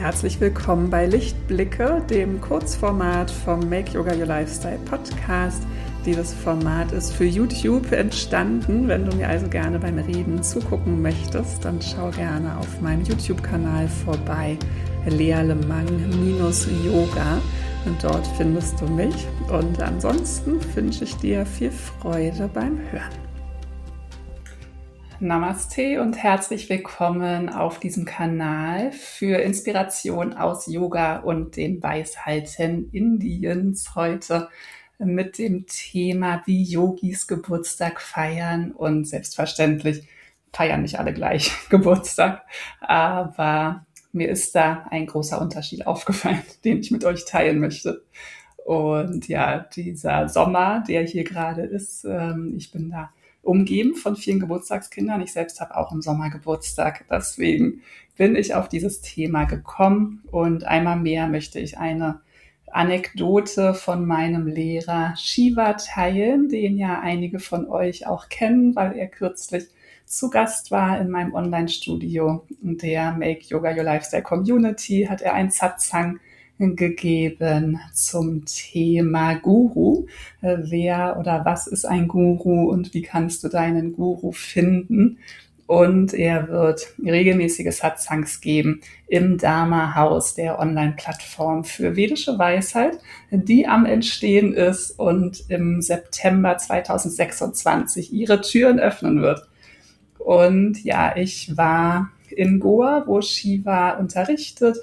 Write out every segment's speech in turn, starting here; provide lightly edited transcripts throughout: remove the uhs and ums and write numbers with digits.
herzlich willkommen bei Lichtblicke, dem Kurzformat vom Make Yoga Your Lifestyle Podcast. Dieses Format ist für YouTube entstanden. Wenn du mir also gerne beim Reden zugucken möchtest, dann schau gerne auf meinem YouTube-Kanal vorbei, Lea Lemang-Yoga. Und dort findest du mich. Und ansonsten wünsche ich dir viel Freude beim Hören. Namaste und herzlich willkommen auf diesem Kanal für Inspiration aus Yoga und den Weisheiten Indiens. Heute mit dem Thema, wie Yogis Geburtstag feiern. Und selbstverständlich feiern nicht alle gleich Geburtstag, aber mir ist da ein großer Unterschied aufgefallen, den ich mit euch teilen möchte. Und ja, dieser Sommer, der hier gerade ist, ich bin da umgeben von vielen Geburtstagskindern. Ich selbst habe auch im Sommer Geburtstag. Deswegen bin ich auf dieses Thema gekommen. Und einmal mehr möchte ich eine Anekdote von meinem Lehrer Shiva teilen, den ja einige von euch auch kennen, weil er kürzlich zu Gast war in meinem Online-Studio der Make Yoga Your Lifestyle Community, hat er einen Satsang gegeben zum Thema Guru. Wer oder was ist ein Guru und wie kannst du deinen Guru finden? Und er wird regelmäßige Satsangs geben im Dharma-Haus, der Online-Plattform für vedische Weisheit, die am Entstehen ist und im September 2026 ihre Türen öffnen wird. Und ja, ich war in Goa, wo Shiva unterrichtet,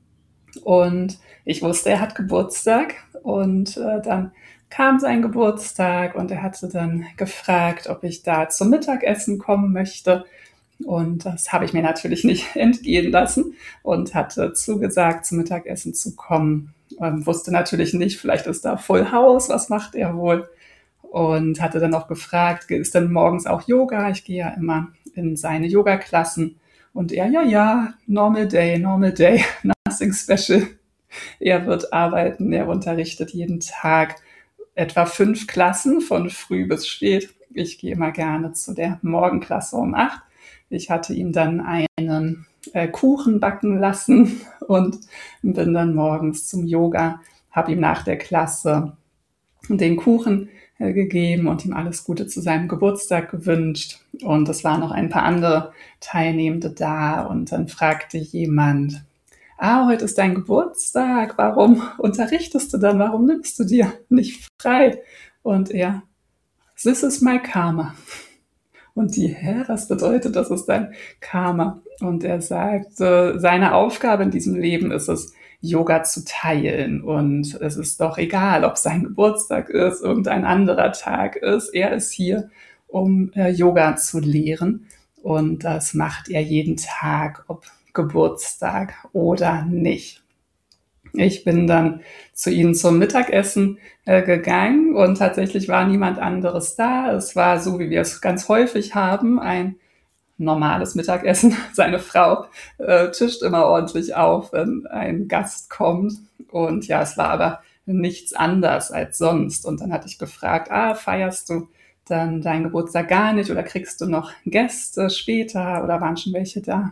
und ich wusste, er hat Geburtstag, und dann kam sein Geburtstag und er hatte dann gefragt, ob ich da zum Mittagessen kommen möchte. Und das habe ich mir natürlich nicht entgehen lassen und hatte zugesagt, zum Mittagessen zu kommen. Wusste natürlich nicht, vielleicht ist da Full House, was macht er wohl? Und hatte dann auch gefragt, ist denn morgens auch Yoga? Ich gehe ja immer in seine Yoga-Klassen. Und er, ja, normal day, nothing special. Er wird arbeiten, er unterrichtet jeden Tag etwa 5 Klassen von früh bis spät. Ich gehe immer gerne zu der Morgenklasse um 8. Ich hatte ihm dann einen Kuchen backen lassen und bin dann morgens zum Yoga, habe ihm nach der Klasse den Kuchen gegeben und ihm alles Gute zu seinem Geburtstag gewünscht. Und es waren noch ein paar andere Teilnehmende da. Und dann fragte jemand, heute ist dein Geburtstag, warum unterrichtest du dann? Warum nimmst du dir nicht frei? Und er, this is my karma. Und die, was bedeutet, das ist dein Karma? Und er sagt, seine Aufgabe in diesem Leben ist es, Yoga zu teilen. Und es ist doch egal, ob sein Geburtstag ist, irgendein anderer Tag ist. Er ist hier, um Yoga zu lehren. Und das macht er jeden Tag, ob Geburtstag oder nicht. Ich bin dann zu ihnen zum Mittagessen gegangen und tatsächlich war niemand anderes da. Es war so, wie wir es ganz häufig haben, ein normales Mittagessen. Seine Frau tischt immer ordentlich auf, wenn ein Gast kommt. Und ja, es war aber nichts anders als sonst. Und dann hatte ich gefragt, feierst du dann deinen Geburtstag gar nicht oder kriegst du noch Gäste später oder waren schon welche da?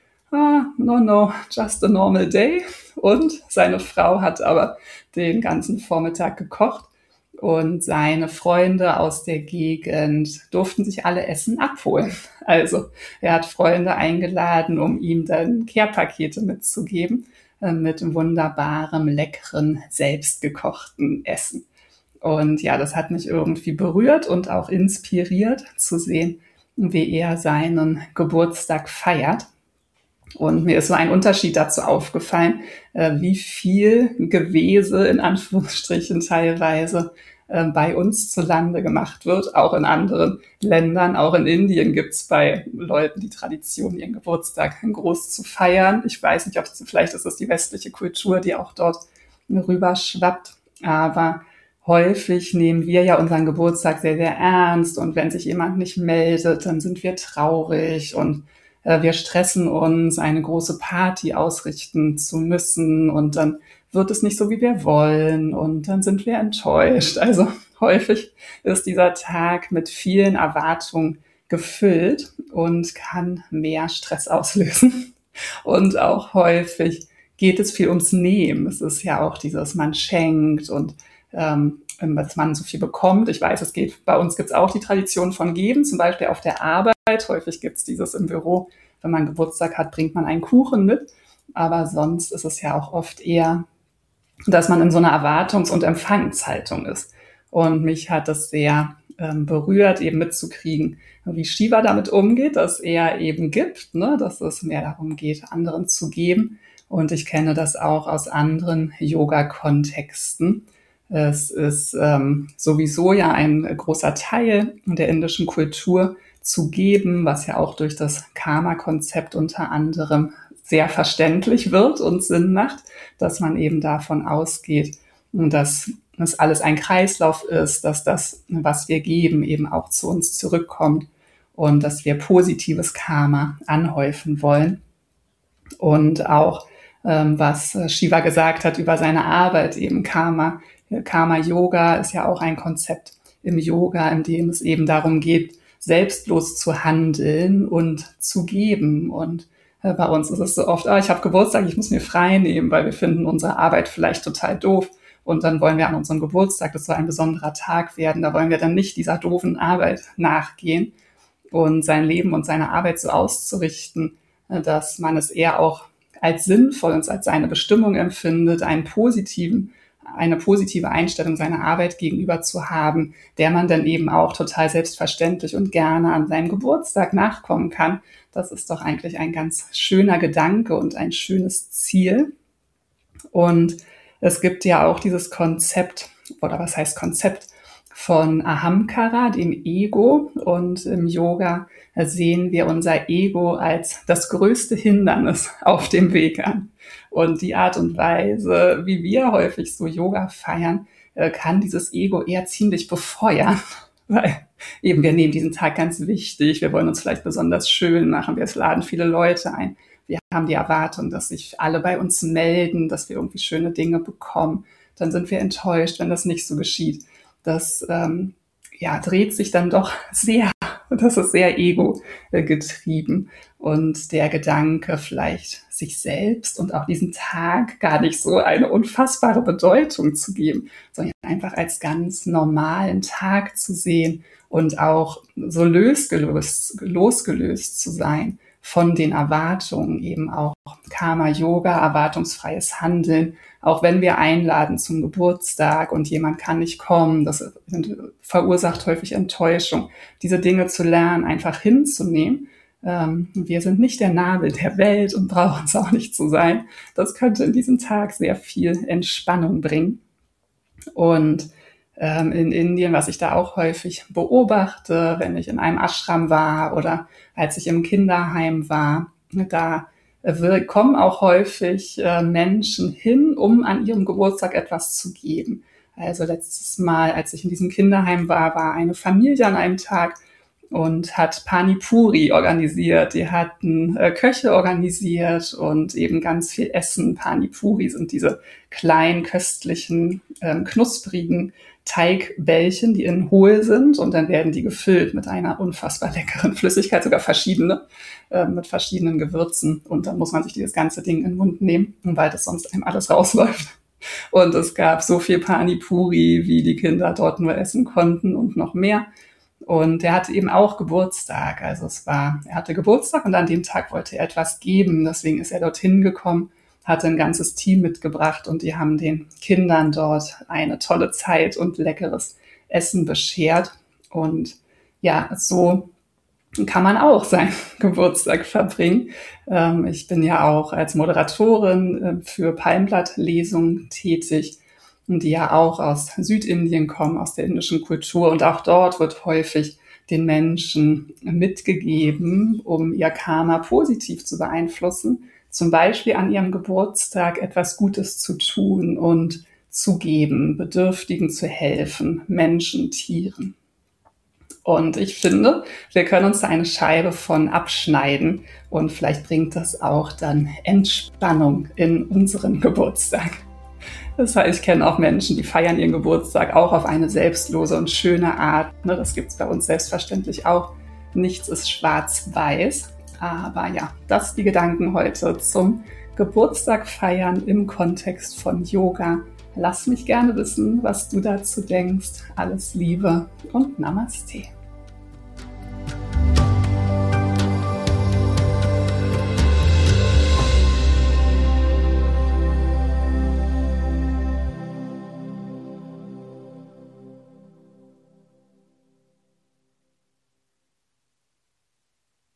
No, just a normal day. Und seine Frau hat aber den ganzen Vormittag gekocht und seine Freunde aus der Gegend durften sich alle Essen abholen. Also er hat Freunde eingeladen, um ihm dann Care-Pakete mitzugeben mit wunderbarem, leckeren, selbstgekochten Essen. Und ja, das hat mich irgendwie berührt und auch inspiriert zu sehen, wie er seinen Geburtstag feiert. Und mir ist so ein Unterschied dazu aufgefallen, wie viel Gewese in Anführungsstrichen teilweise bei uns zu Lande gemacht wird, auch in anderen Ländern. Auch in Indien gibt es bei Leuten die Tradition, ihren Geburtstag groß zu feiern. Ich weiß nicht, vielleicht ist es die westliche Kultur, die auch dort rüberschwappt, aber häufig nehmen wir ja unseren Geburtstag sehr, sehr ernst, und wenn sich jemand nicht meldet, dann sind wir traurig und wir stressen uns, eine große Party ausrichten zu müssen, und dann wird es nicht so, wie wir wollen, und dann sind wir enttäuscht. Also häufig ist dieser Tag mit vielen Erwartungen gefüllt und kann mehr Stress auslösen. Und auch häufig geht es viel ums Nehmen. Es ist ja auch dieses, man schenkt und dass man so viel bekommt. Ich weiß, bei uns gibt es auch die Tradition von Geben, zum Beispiel auf der Arbeit. Häufig gibt es dieses im Büro, wenn man Geburtstag hat, bringt man einen Kuchen mit. Aber sonst ist es ja auch oft eher, dass man in so einer Erwartungs- und Empfangshaltung ist. Und mich hat das sehr berührt, eben mitzukriegen, wie Shiva damit umgeht, dass er eben gibt, ne? Dass es mehr darum geht, anderen zu geben. Und ich kenne das auch aus anderen Yoga-Kontexten. Es ist sowieso ja ein großer Teil der indischen Kultur zu geben, was ja auch durch das Karma-Konzept unter anderem sehr verständlich wird und Sinn macht, dass man eben davon ausgeht, dass es alles ein Kreislauf ist, dass das, was wir geben, eben auch zu uns zurückkommt und dass wir positives Karma anhäufen wollen. Und auch, was Shiva gesagt hat über seine Arbeit, eben Karma-Yoga ist ja auch ein Konzept im Yoga, in dem es eben darum geht, selbstlos zu handeln und zu geben. Und bei uns ist es so oft, ich habe Geburtstag, ich muss mir frei nehmen, weil wir finden unsere Arbeit vielleicht total doof. Und dann wollen wir an unserem Geburtstag, das soll ein besonderer Tag werden, da wollen wir dann nicht dieser doofen Arbeit nachgehen und sein Leben und seine Arbeit so auszurichten, dass man es eher auch als sinnvoll und als seine Bestimmung empfindet, eine positive Einstellung seiner Arbeit gegenüber zu haben, der man dann eben auch total selbstverständlich und gerne an seinem Geburtstag nachkommen kann. Das ist doch eigentlich ein ganz schöner Gedanke und ein schönes Ziel. Und es gibt ja auch dieses Konzept, oder was heißt Konzept, von Ahamkara, dem Ego. Und im Yoga sehen wir unser Ego als das größte Hindernis auf dem Weg an. Und die Art und Weise, wie wir häufig so Yoga feiern, kann dieses Ego eher ziemlich befeuern. Weil eben wir nehmen diesen Tag ganz wichtig, wir wollen uns vielleicht besonders schön machen, wir laden viele Leute ein. Wir haben die Erwartung, dass sich alle bei uns melden, dass wir irgendwie schöne Dinge bekommen. Dann sind wir enttäuscht, wenn das nicht so geschieht. Das dreht sich dann doch sehr, das ist sehr ego-getrieben. Und der Gedanke, vielleicht sich selbst und auch diesen Tag gar nicht so eine unfassbare Bedeutung zu geben, sondern einfach als ganz normalen Tag zu sehen und auch so losgelöst zu sein von den Erwartungen, eben auch Karma-Yoga, erwartungsfreies Handeln. Auch wenn wir einladen zum Geburtstag und jemand kann nicht kommen, das verursacht häufig Enttäuschung. Diese Dinge zu lernen, einfach hinzunehmen. Wir sind nicht der Nabel der Welt und brauchen es auch nicht zu sein. Das könnte in diesem Tag sehr viel Entspannung bringen. Und in Indien, was ich da auch häufig beobachte, wenn ich in einem Ashram war oder als ich im Kinderheim war, da kommen auch häufig Menschen hin, um an ihrem Geburtstag etwas zu geben. Also letztes Mal, als ich in diesem Kinderheim war eine Familie an einem Tag und hat Pani Puri organisiert. Die hatten Köche organisiert und eben ganz viel Essen. Pani Puri sind diese kleinen, köstlichen, knusprigen Teigbällchen, die innen hohl sind und dann werden die gefüllt mit einer unfassbar leckeren Flüssigkeit, sogar verschiedene, mit verschiedenen Gewürzen. Und dann muss man sich dieses ganze Ding in den Mund nehmen, weil das sonst einem alles rausläuft. Und es gab so viel Pani Puri, wie die Kinder dort nur essen konnten und noch mehr. Und er hatte eben auch Geburtstag. Also er hatte Geburtstag und an dem Tag wollte er etwas geben. Deswegen ist er dorthin gekommen, hatte ein ganzes Team mitgebracht und die haben den Kindern dort eine tolle Zeit und leckeres Essen beschert. Und ja, so kann man auch seinen Geburtstag verbringen. Ich bin ja auch als Moderatorin für Palmblattlesungen tätig, die ja auch aus Südindien kommen, aus der indischen Kultur. Und auch dort wird häufig den Menschen mitgegeben, um ihr Karma positiv zu beeinflussen. Zum Beispiel an ihrem Geburtstag etwas Gutes zu tun und zu geben, Bedürftigen zu helfen, Menschen, Tieren. Und ich finde, wir können uns da eine Scheibe von abschneiden und vielleicht bringt das auch dann Entspannung in unseren Geburtstag. Das heißt, ich kenne auch Menschen, die feiern ihren Geburtstag auch auf eine selbstlose und schöne Art. Das gibt es bei uns selbstverständlich auch. Nichts ist schwarz-weiß. Aber ja, das die Gedanken heute zum Geburtstag feiern im Kontext von Yoga. Lass mich gerne wissen, was du dazu denkst. Alles Liebe und Namaste.